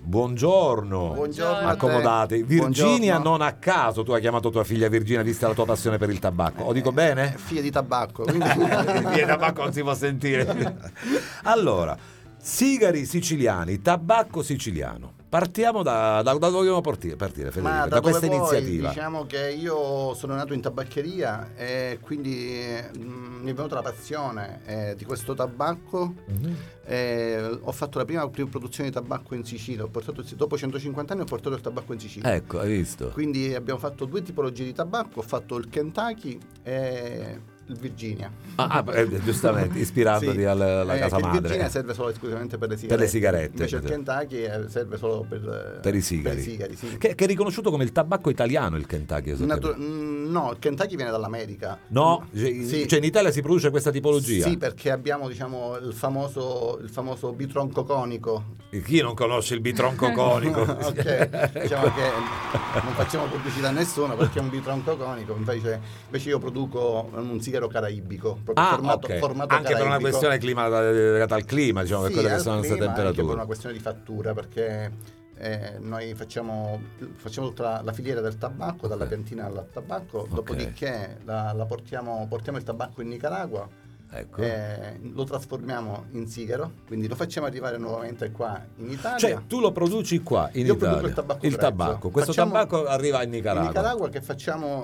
Buongiorno. Buongiorno. Accomodati. Virginia, Buongiorno. non a caso tu hai chiamato tua figlia Virginia vista la tua passione per il tabacco. Ho dico bene? Figlia di tabacco. Quindi... Figlia di tabacco non si può sentire. Allora, sigari siciliani, tabacco siciliano. Partiamo da dove dobbiamo partire, Federico? Ma Da questa dove vuoi, iniziativa. diciamo che io sono nato in tabaccheria e quindi mi è venuta la passione di questo tabacco. Ho fatto la prima produzione di tabacco in Sicilia. Dopo 150 anni ho portato il tabacco in Sicilia. Ecco, hai visto? Quindi abbiamo fatto 2 tipologie di tabacco. Ho fatto il Kentucky e il Virginia. Giustamente, ispirandoti Sì. alla casa Il madre. Virginia serve solo esclusivamente per le sigarette. Per le sigarette. Invece il Kentucky serve solo Per i sigari. sì. Che è riconosciuto come il tabacco italiano il Kentucky. No, il Kentucky viene dall'America. No? Sì. Cioè in Italia si produce questa tipologia? Sì, perché abbiamo diciamo il famoso bitronco conico. Chi non conosce il bitronco conico? Ok, diciamo che non facciamo pubblicità a nessuno perché è un bitronco conico. Invece io produco un sigaro caraibico, proprio formato ok. formato Anche per una caraibico. questione legata al clima, diciamo, per Sì, quelle che al sono queste clima, anche temperature. per una questione di fattura, perché noi facciamo tutta la filiera del tabacco, dalla piantina al tabacco, dopodiché portiamo il tabacco in Nicaragua. Ecco. Lo trasformiamo in sigaro, quindi lo facciamo arrivare nuovamente qua in Italia. Cioè tu lo produci qua in Io Italia? produco il Il tabacco. tabacco. Questo Facciamo- tabacco arriva in Nicaragua. In Nicaragua che facciamo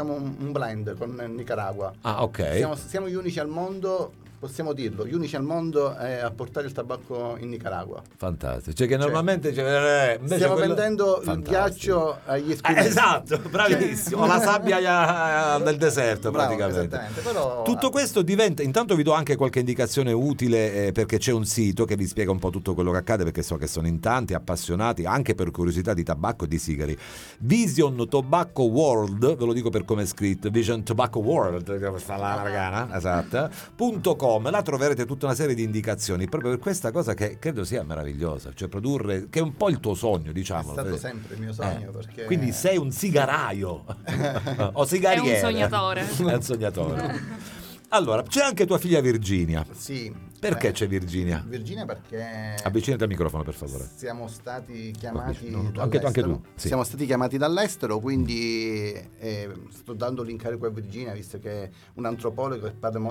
un blend con Nicaragua. Ah, ok. Siamo gli unici al mondo, possiamo dirlo, gli unici al mondo a portare il tabacco in Nicaragua. Fantastico. Cioè che normalmente invece Stiamo quello- vendendo il Fantastico. ghiaccio agli esquimesi. Esatto, bravissimo. O la sabbia del deserto, Bravo, praticamente. esattamente, però- Tutto questo diventa. Intanto vi do anche qualche indicazione utile perché c'è un sito che vi spiega un po' tutto quello che accade, perché so che sono in tanti appassionati anche per curiosità di tabacco e di sigari. Vision Tobacco World, ve lo dico per come è scritto, Vision Tobacco World, questa la ragana, esatto, .com. Là troverete tutta una serie di indicazioni proprio per questa cosa che credo sia meravigliosa, cioè produrre, che è un po' il tuo sogno, È diciamo. stato sempre il mio sogno, perché Quindi sei un sigaraio o sigariere. È un sognatore. È un sognatore. Allora, c'è anche tua figlia Virginia. Sì. Perché c'è Virginia? Virginia perché Avvicinati al microfono, per favore. siamo stati chiamati No, dall'estero. anche tu, sì. Siamo stati chiamati dall'estero, quindi sto dando l'incarico a Virginia, visto che è un antropologo che parla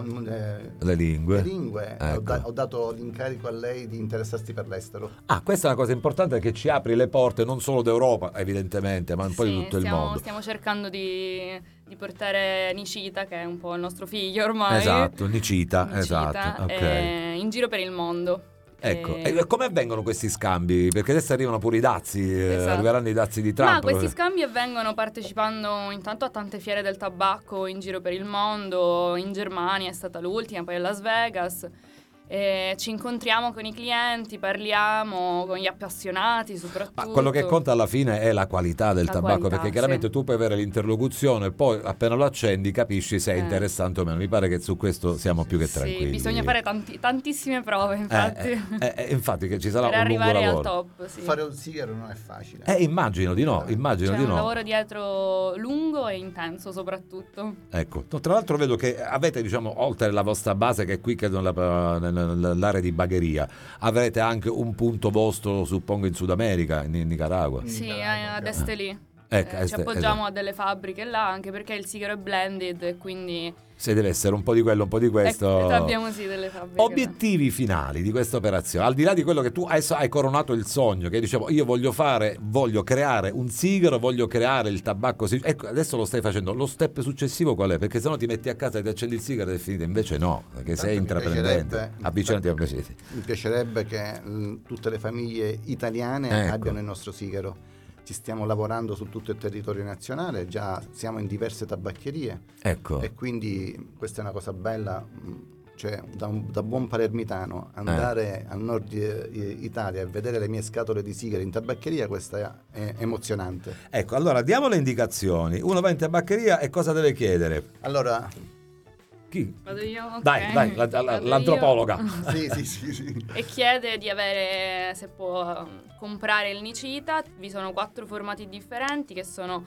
Le lingue. Ecco. Ecco. Ho dato l'incarico a lei di interessarsi per l'estero. Ah, questa è una cosa importante, che ci apri le porte non solo d'Europa, evidentemente, ma un po' di tutto il mondo. Stiamo cercando di portare Nicita, che è un po' il nostro figlio ormai. Esatto, Nicita, esatto. Ok. In giro per il mondo. Ecco, e come avvengono questi scambi? Perché adesso arrivano pure i dazi, Esatto. arriveranno i dazi di Trump. Ma questi scambi avvengono partecipando intanto a tante fiere del tabacco in giro per il mondo. In Germania è stata l'ultima, poi a Las Vegas. Ci incontriamo con i clienti, parliamo con gli appassionati soprattutto. Ma quello che conta alla fine è la qualità del La tabacco, qualità, perché chiaramente sì. tu puoi avere l'interlocuzione e poi appena lo accendi capisci se è interessante o meno. Mi pare che su questo siamo più che tranquilli. Sì, bisogna fare tantissime prove, infatti. Infatti che ci sarà per un lungo arrivare al lavoro. top, sì. Fare un sigaro non è facile. Immagino di no, immagino C'è di un no. lavoro dietro lungo e intenso soprattutto. Ecco, tra l'altro vedo che avete, diciamo, oltre la vostra base che è qui, credo nell'area di Bagheria, avrete anche un punto vostro, suppongo, in Sud America, in Nicaragua. Sì, Nicaragua, ad Estelì. Ecco, Ci appoggiamo a delle fabbriche là, anche perché il sigaro è blended e quindi Se deve essere un po' di quello, un po' di questo. abbiamo sì delle fabbriche. Obiettivi finali di questa operazione, al di là di quello che tu adesso hai coronato il sogno, che dicevo io voglio creare un sigaro, voglio creare il tabacco. Ecco, adesso lo stai facendo. Lo step successivo qual è? Perché sennò ti metti a casa e ti accendi il sigaro ed è finita. Invece no, perché sei intraprendente. Avvicinati a piacere. Mi piacerebbe che tutte le famiglie italiane abbiano il nostro sigaro. Ci stiamo lavorando su tutto il territorio nazionale, già siamo in diverse tabaccherie. Ecco. E quindi questa è una cosa bella, cioè da buon palermitano andare al nord Italia e vedere le mie scatole di sigari in tabaccheria, questa è emozionante. Ecco, allora diamo le indicazioni. Uno va in tabaccheria e cosa deve chiedere? Allora, Chi? Vado io? Ok. Dai, Vado l'antropologa. sì. E chiede di avere, se può comprare il Nicita. Vi sono 4 formati differenti che sono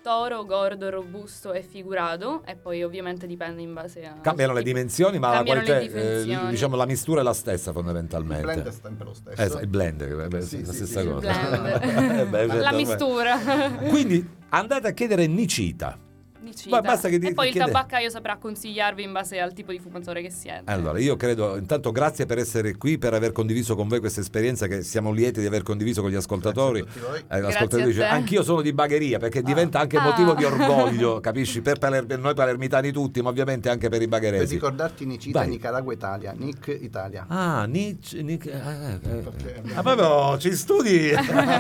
toro, gordo, robusto e figurato, e poi ovviamente dipende in base a... Cambiano le dimensioni, ma la Cambiano le qualità, dimensioni. diciamo, la mistura è la stessa fondamentalmente. Il blend è sempre lo stesso. Il blend, la Sì, stessa sì, cosa. blend. Beh, La certo, mistura. Quindi andate a chiedere Nicita. Nicita. Basta che e poi il chiede- tabaccaio saprà consigliarvi in base al tipo di fumatore che siete. Allora, io credo, intanto grazie per essere qui, per aver condiviso con voi questa esperienza che siamo lieti di aver condiviso con gli ascoltatori. Grazie a tutti voi. L'ascoltatrice, Grazie a te. anch'io sono di Bagheria, perché diventa anche motivo di orgoglio, capisci? Per noi palermitani tutti, ma ovviamente anche per i Per bagheresi. ricordarti Nicita, Vai. Nicaragua Italia, Nic Italia. Ah, Perché proprio ci studi.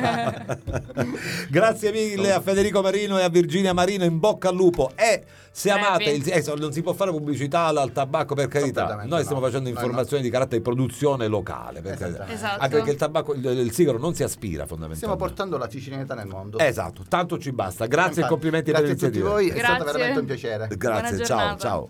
Grazie mille a Federico Marino e a Virginia Marino, in bocca al lupo. E se amate non si può fare pubblicità al tabacco, per carità. Completamente Noi stiamo no. facendo informazioni di carattere di produzione locale, per carità. Esatto. Anche perché il tabacco, il sigaro non si aspira fondamentalmente. stiamo portando la sicilianità nel mondo. Esatto, tanto ci basta. Grazie e Infatti, complimenti per grazie a tutti l'iniziativa. voi, è stato Grazie. veramente un piacere. Grazie, Buona ciao, giornata. ciao.